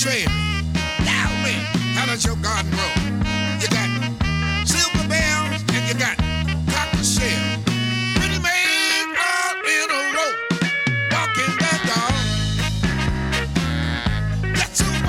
trail. Now, man, how does your garden grow? You got silver bells and you got copper shell. Pretty maids all in a row, walking that dog. That's a